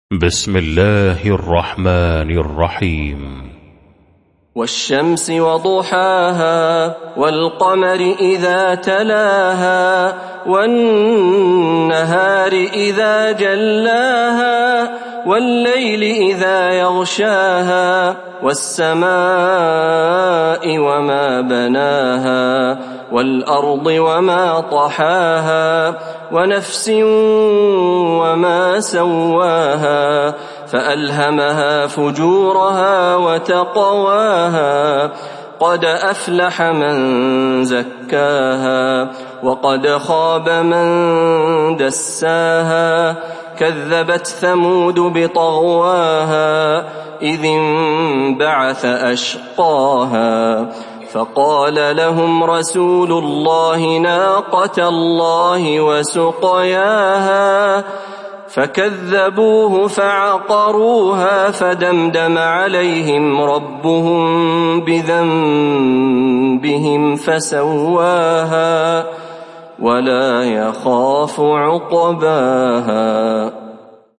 بسم الله الرحمن الرحيم. والشمس وضحاها والقمر إذا تلاها والنهار إذا جلاها والليل إذا يغشاها والسماء وما بناها والأرض وما طحاها ونفس وما سواها فألهمها فجورها وتقواها قد أفلح من زكاها وقد خاب من دساها كذبت ثمود بطغواها إذ انبعث أشقاها فقال لهم رسول الله ناقة الله وسقياها فكذبوه فعقروها فدمدم عليهم ربهم بذنبهم فسواها ولا يخاف عقباها.